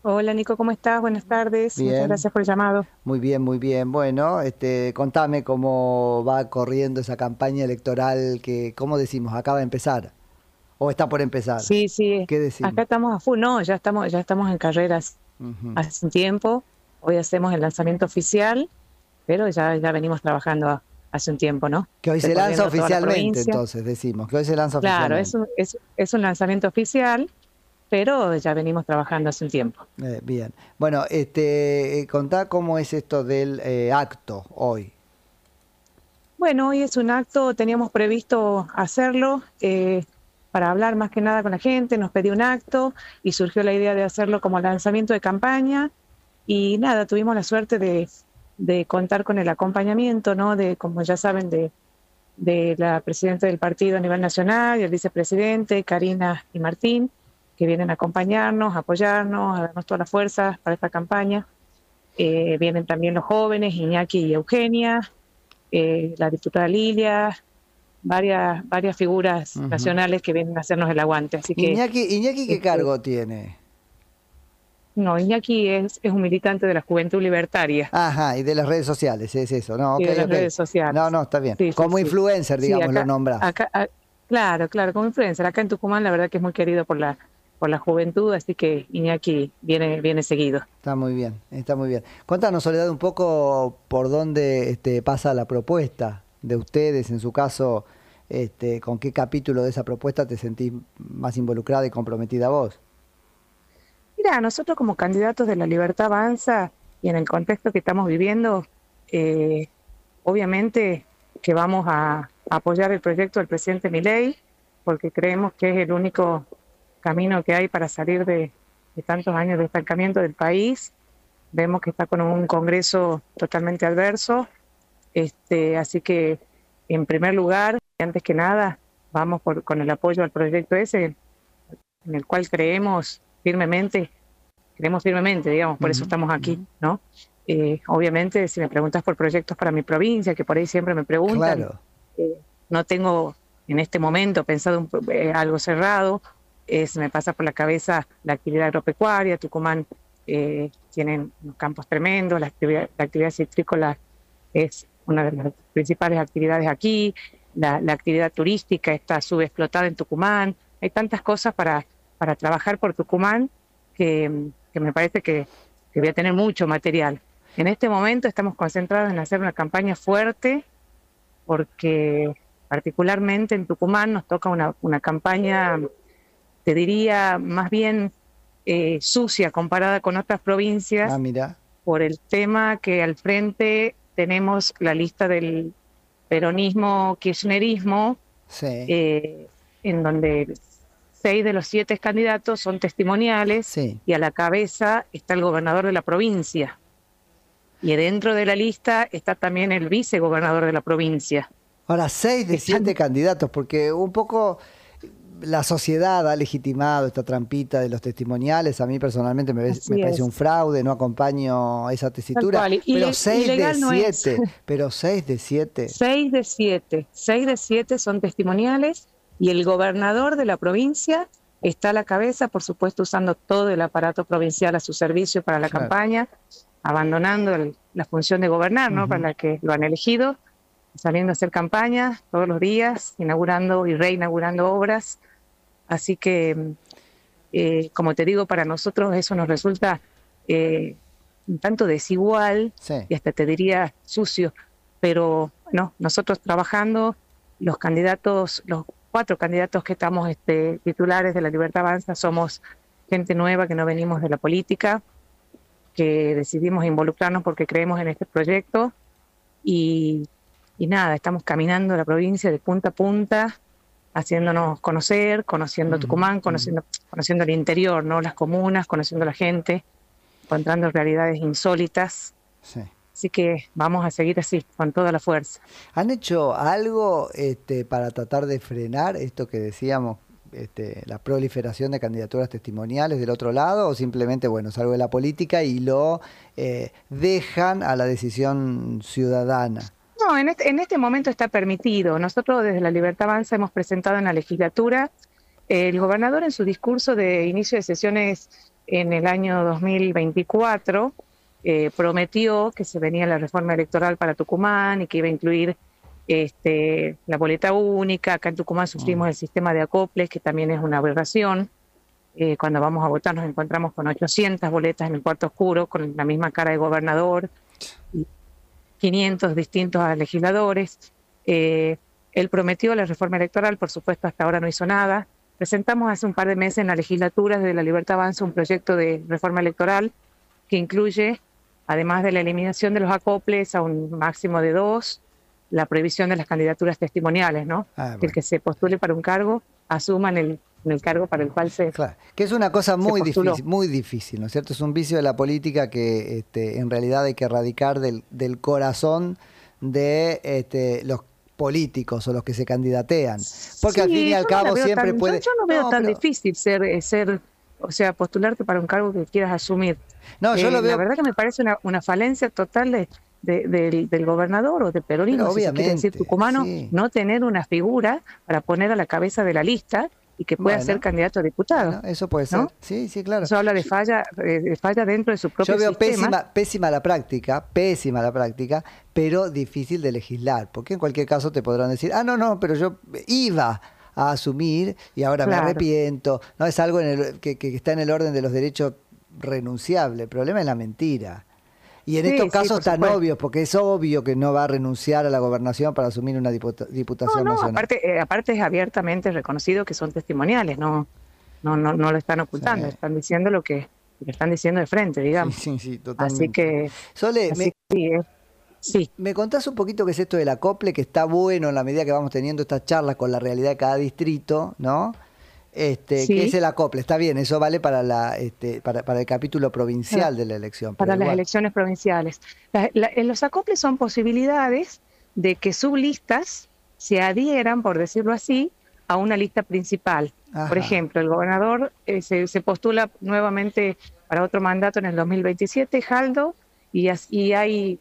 Hola Nico, ¿cómo estás? Buenas tardes. Muchas Bien, gracias por el llamado. muy bien, muy bien. Bueno, contame cómo va corriendo esa campaña electoral que, ¿cómo decimos? Acaba de empezar o está por empezar. Sí, sí, ¿Qué acá decimos? estamos a full. No, ya estamos en carreras Ujú. hace un tiempo. Hoy hacemos el lanzamiento oficial, pero ya venimos trabajando hace un tiempo, ¿no? Que hoy se lanza Recorriendo toda la oficialmente, provincia. entonces decimos, que hoy se lanza Claro, es oficialmente. un, es, es un lanzamiento oficial, pero ya venimos trabajando hace un tiempo. Bien. Bueno, contá cómo es esto del acto hoy. Bueno, hoy es un acto, teníamos previsto hacerlo para hablar más que nada con la gente, nos pidió un acto y surgió la idea de hacerlo como lanzamiento de campaña. Y nada, tuvimos la suerte de contar con el acompañamiento, ¿no? Como ya saben, de la presidenta del partido a nivel nacional y el vicepresidente, Karina y Martín, que vienen a acompañarnos, a apoyarnos, a darnos todas las fuerzas para esta campaña. Vienen también los jóvenes, Iñaki y Eugenia, la diputada Lilia, varias figuras Ujú. nacionales que vienen a hacernos el aguante. Así que, Iñaki, ¿qué este, cargo tiene? no, Iñaki es un militante de la Juventud Libertaria Ajá, y de las redes sociales, es eso. No, y ok, de las ok. redes No, sociales. no, está bien. Sí, sí, Como sí. influencer, Sí, digamos, lo acá, nombrás. acá, claro, claro, como influencer. Acá en Tucumán la verdad que es muy querido por la juventud, así que Iñaki viene seguido. Está muy bien, está muy bien. Contanos, Soledad, un poco por dónde pasa la propuesta de ustedes, en su caso, con qué capítulo de esa propuesta te sentís más involucrada y comprometida vos. Mira, nosotros como candidatos de la Libertad Avanza y en el contexto que estamos viviendo, eh, obviamente que vamos a apoyar el proyecto del presidente Milei, porque creemos que es el único camino que hay para salir de tantos años de estancamiento del país. Vemos que está con un Congreso totalmente adverso, así que en primer lugar, y antes que nada, vamos con el apoyo al proyecto ese, en el cual creemos firmemente, digamos, por eso Ujú, estamos aquí, ujú. ¿no? Obviamente, si me preguntas por proyectos para mi provincia, que por ahí siempre me preguntan, Claro. no tengo en este momento pensado algo cerrado, se me pasa por la cabeza la actividad agropecuaria. Tucumán tienen unos campos tremendos, la actividad citrícola es una de las principales actividades aquí, la actividad turística está subexplotada en Tucumán, hay tantas cosas para trabajar por Tucumán que me parece que voy a tener mucho material. En este momento estamos concentrados en hacer una campaña fuerte porque particularmente en Tucumán nos toca una campaña, te diría, más bien sucia comparada con otras Ah, provincias mira. por el tema que al frente tenemos la lista del peronismo, kirchnerismo, Sí, eh, en donde 6 de los 7 candidatos son testimoniales sí. y a la cabeza está el gobernador de la provincia. Y dentro de la lista está también el vicegobernador de la provincia. Ahora, 6 de 7 Están, candidatos, porque un poco la sociedad ha legitimado esta trampita de los testimoniales. A mí personalmente me así parece un es, fraude, no acompaño esa tal tesitura, cual. pero seis de Ilegal no es. siete, pero 6 de 7. 6 de 7 son testimoniales y el gobernador de la provincia está a la cabeza, por supuesto, usando todo el aparato provincial a su servicio para la Claro. campaña, abandonando la función de gobernar, ¿no? Para Ujú. la que lo han elegido, saliendo a hacer campaña todos los días, inaugurando y reinaugurando obras. Así que, como te digo, para nosotros eso nos resulta eh, un tanto desigual Sí. y hasta te diría sucio, pero no, nosotros trabajando, los 4 candidatos que estamos titulares de la Libertad Avanza, somos gente nueva que no venimos de la política, que decidimos involucrarnos porque creemos en este proyecto y, y nada, estamos caminando la provincia de punta a punta, haciéndonos conocer, conociendo Ujú, Tucumán, ujú. conociendo el interior, ¿no? Las comunas, conociendo la gente, encontrando realidades insólitas. Sí. Así que vamos a seguir así, con toda la fuerza. ¿Han hecho algo para tratar de frenar esto que decíamos, la proliferación de candidaturas testimoniales del otro lado? ¿O simplemente, bueno, es algo de la política y lo dejan a la decisión ciudadana? No, en este momento está permitido. Nosotros desde la Libertad Avanza hemos presentado en la legislatura, el gobernador en su discurso de inicio de sesiones en el año 2024 prometió que se venía la reforma electoral para Tucumán y que iba a incluir la boleta única. Acá en Tucumán sufrimos el sistema de acoples, que también es una aberración. Cuando vamos a votar nos encontramos con 800 boletas en el cuarto oscuro, con la misma cara de gobernador, y 500 distintos a legisladores. Él prometió la reforma electoral, por supuesto hasta ahora no hizo nada. Presentamos hace un par de meses en la legislatura desde La Libertad Avanza un proyecto de reforma electoral que incluye, además de la eliminación de los acoples a un máximo de 2, la prohibición de las candidaturas testimoniales, ¿no? Bueno. El que se postule para un cargo asuma en el cargo para el cual Claro, que es una cosa muy difícil, ¿no es cierto? Es un vicio de la política que en realidad hay que erradicar del corazón de los políticos o los que se candidatean. Porque al fin y al cabo siempre puede... Yo no veo tan difícil o sea, postularte para un cargo que quieras asumir. No, yo lo veo... La verdad que me parece una falencia total del gobernador o del peronismo, si se quiere decir tucumano, sí, no tener una figura para poner a la cabeza de la lista y que pueda ser candidato a diputado. Bueno, eso puede ser, ¿no? Sí, sí, claro. Eso habla de falla dentro de su propio sistema. Yo veo pésima la práctica, pero difícil de legislar, porque en cualquier caso te podrán decir, no, pero yo iba a asumir y ahora me arrepiento. No, es algo que está en el orden de los derechos renunciable. El problema es la mentira. Y en estos casos tan obvios, porque es obvio que no va a renunciar a la gobernación para asumir una diputación nacional. Aparte es abiertamente reconocido que son testimoniales, no lo están ocultando, están diciendo lo que están diciendo de frente, digamos. Sí, totalmente. Así que... Sole, ¿me contás un poquito qué es esto del acople, que está bueno en la medida que vamos teniendo estas charlas con la realidad de cada distrito, ¿no? ¿Qué es el acople? Está bien, eso vale para el capítulo provincial de la elección. Para las elecciones provinciales. Los acoples son posibilidades de que sublistas se adhieran, por decirlo así, a una lista principal. Ajá. Por ejemplo, el gobernador se postula nuevamente para otro mandato en el 2027, Jaldo, y hay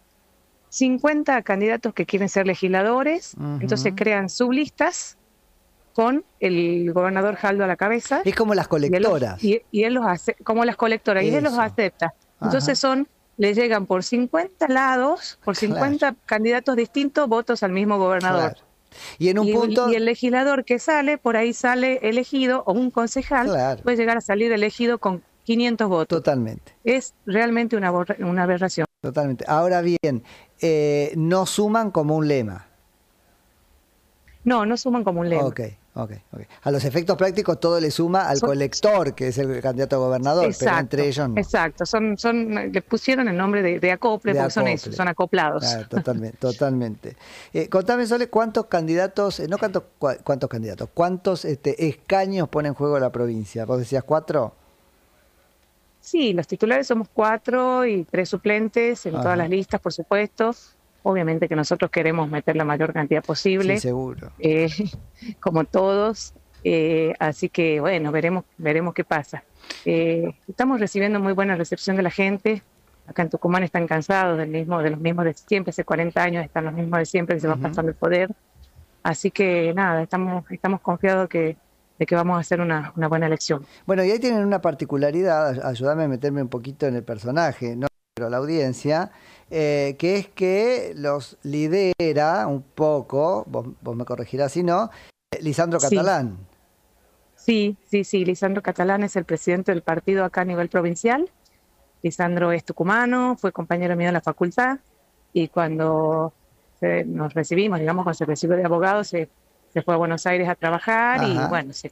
50 candidatos que quieren ser legisladores, entonces crean sublistas con el gobernador Jaldo a la cabeza. Es como las colectoras. Y él los hace, como las colectoras, y él los acepta. Entonces le llegan por 50 lados, por 50 candidatos distintos, votos al mismo gobernador. Claro. Y en un punto... y el legislador que sale, por ahí sale elegido, o un concejal, puede llegar a salir elegido con 500 votos. Totalmente. Es realmente una aberración. Totalmente. Ahora bien, no suman como un lema. No suman como un lema. Ok. A los efectos prácticos todo le suma al colector, que es el candidato a gobernador, pero entre ellos no. Exacto, le pusieron el nombre de acople, porque son eso, son acoplados. Claro, totalmente. Contame, Sole, ¿cuántos candidatos, cuántos escaños pone en juego la provincia? ¿Vos decías 4? Sí, los titulares somos 4 y 3 suplentes en todas las listas, por supuesto. Obviamente que nosotros queremos meter la mayor cantidad posible. Sí, seguro. Como todos. Así que, bueno, veremos qué pasa. Estamos recibiendo muy buena recepción de la gente. Acá en Tucumán están cansados de los mismos de siempre. Hace 40 años están los mismos de siempre que se van pasando el poder. Así que, nada, estamos confiados de que vamos a hacer una buena elección. Bueno, y ahí tienen una particularidad. Ayúdame a meterme un poquito en el personaje, ¿no? Pero la audiencia... que es que los lidera un poco, vos me corregirás si no, Lisandro Catalán. Sí, Lisandro Catalán es el presidente del partido acá a nivel provincial. Lisandro es tucumano, fue compañero mío en la facultad, y cuando nos recibimos, digamos, cuando se recibió de abogado, se fue a Buenos Aires a trabajar. Y bueno, se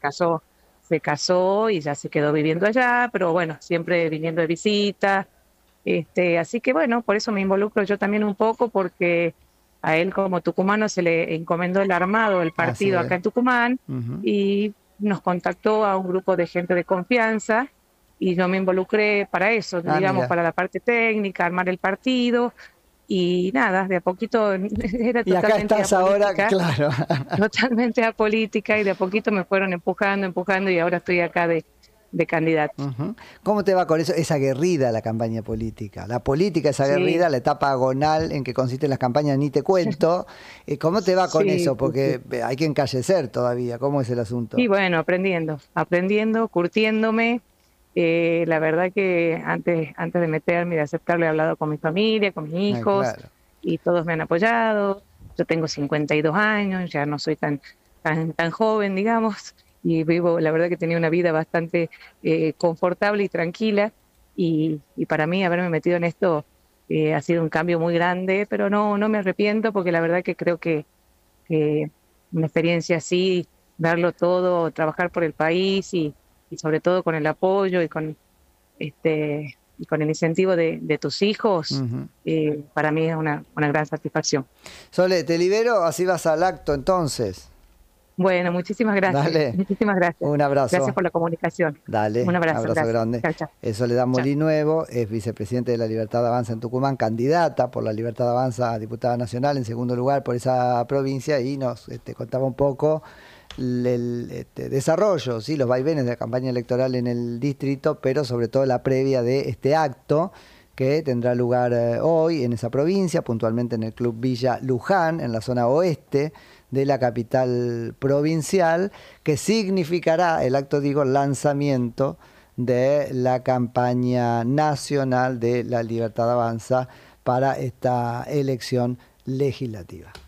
casó y ya se quedó viviendo allá, pero bueno, siempre viniendo de visita. Así que bueno, por eso me involucro yo también un poco, porque a él como tucumano se le encomendó el armado del partido acá en Tucumán, y nos contactó a un grupo de gente de confianza, y yo me involucré para eso, digamos, para la parte técnica, armar el partido, y nada, de a poquito era totalmente y acá estás ahora, claro. Totalmente apolítica, y de a poquito me fueron empujando, y ahora estoy acá de candidato. ¿Cómo te va con eso? Es aguerrida la campaña política. La política es aguerrida, la etapa agonal en que consisten las campañas ni te cuento. ¿Cómo te va con eso? Porque hay que encallecer todavía. ¿Cómo es el asunto? Y bueno, aprendiendo, curtiéndome. La verdad que antes de meterme y de aceptarlo he hablado con mi familia, con mis hijos, Claro. y todos me han apoyado. Yo tengo 52 años, ya no soy tan joven, digamos, y vivo, la verdad que tenía una vida bastante confortable y tranquila, y para mí haberme metido en esto ha sido un cambio muy grande, pero no me arrepiento porque la verdad que creo que una experiencia así, darlo todo, trabajar por el país y sobre todo con el apoyo y con el incentivo de tus hijos, Ujú. para mí es una gran satisfacción. Sole, te libero, así vas al acto entonces. Bueno, muchísimas gracias, Dale, muchísimas gracias. un Gracias abrazo. por la comunicación. Un Dale, abrazo, abrazo gracias. grande. Chao, chao. Soledad Chao. Molinuevo es vicepresidente de la Libertad de Avanza en Tucumán, candidata por la Libertad de Avanza a diputada nacional en segundo lugar por esa provincia y nos contaba un poco el desarrollo, ¿sí? Los vaivenes de la campaña electoral en el distrito, pero sobre todo la previa de este acto que tendrá lugar hoy en esa provincia, puntualmente en el Club Villa Luján, en la zona oeste de la capital provincial, que significará el acto, digo, lanzamiento de la campaña nacional de la Libertad Avanza para esta elección legislativa.